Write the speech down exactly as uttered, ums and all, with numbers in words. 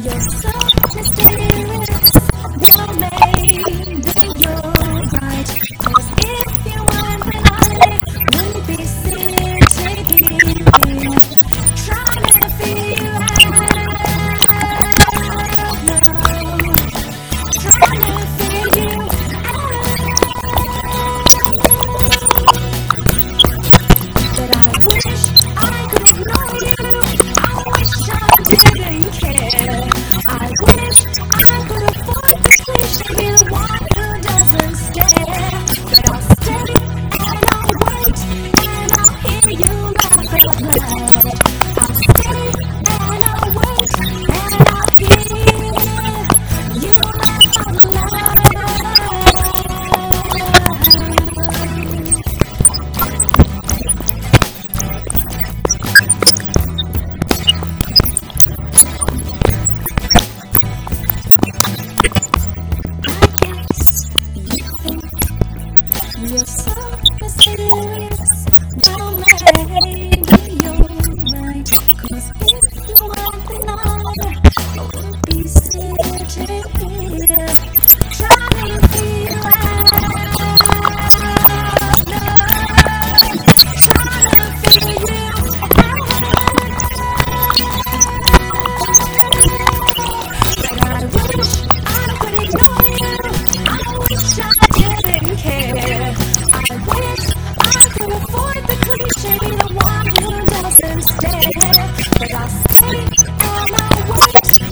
You're so mysterious. Well, maybe you're right. 'Cause if you weren't, then I wouldn't be sitting here trying to figure you out. No, trying to figure you But I wish I could ignore you. I wish I didn't care. I wish I could afford the cliche, be the one who doesn't stare. But I'll stay and I'll wait and I'll hear you laugh out loud. I'll stay and I'll wait and I'll hear you laugh out loud. You're so mysterious. Well, maybe you're right. 'Cause if you weren't, then I wouldn't be sitting here trying to figure you out. No, trying to figure you But I wish I could ignore you. I wish I didn't care. I wish I could afford the cliche, be the one who doesn't stare. But I'll stay and I'll wait